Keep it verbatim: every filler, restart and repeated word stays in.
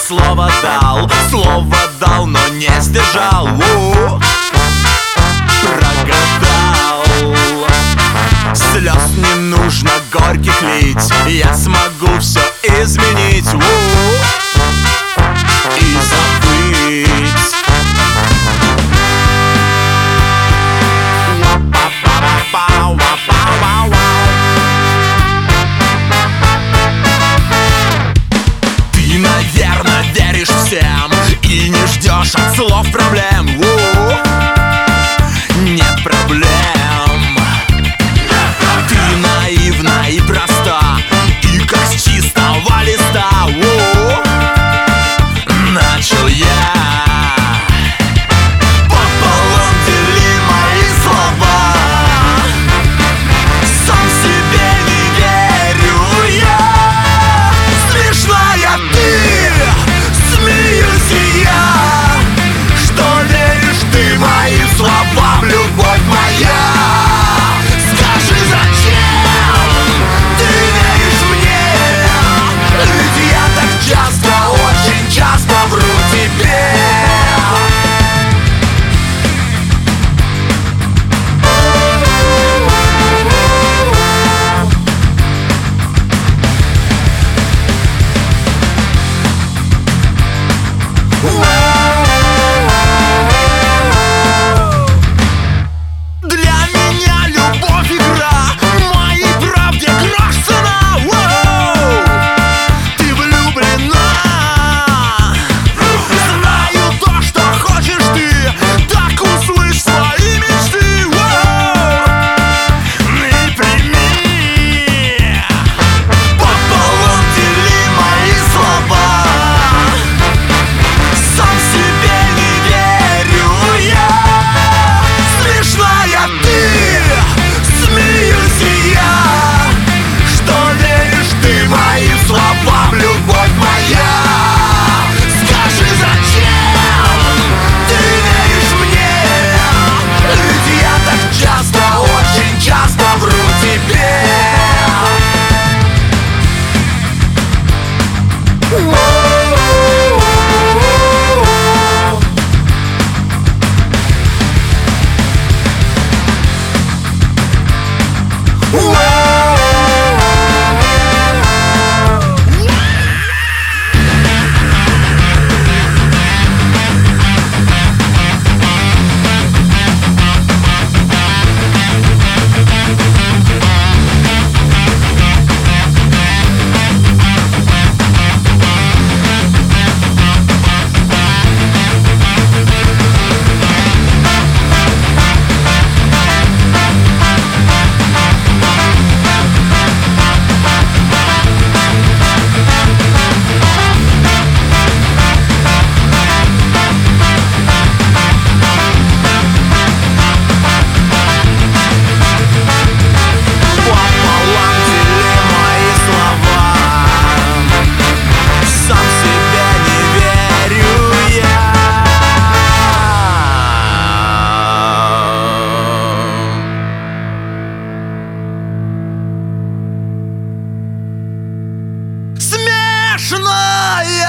слово дал, слово дал, но не сдержал. У-у-у. Прогадал. Слез не нужно горьких лить, я смогу все изменить. У-у-у. И забыть. Ты, наверное, веришь всем и не ждешь от слов проблем. У-у-у. Нет проблем. Ты наивна и проста, и как с чистого листа. У-у-у. Начал я. Пополам дели мои слова. Сам себе не верю я. Смешная ты, смеюсь и я. Что веришь ты моим словам, любовь моя? Скажи, зачем ты веришь мне? Ведь я так часто, очень часто вру тебе. Для меня любовь игра, моей правде грош цена. Воу! Ты влюблена. Знаю то, что хочешь ты, так услышь свои мечты. Воу! И прими. Пополам дели мои слова. Сам себе не верю я. Смешная ты, смеюсь и я. Что веришь ты моим словам, любовь моя? Скажи, зачем ты веришь мне? Ведь я так часто, очень часто вру тебе. Пополам дели мои слова. Сам себе не верю я. Смешная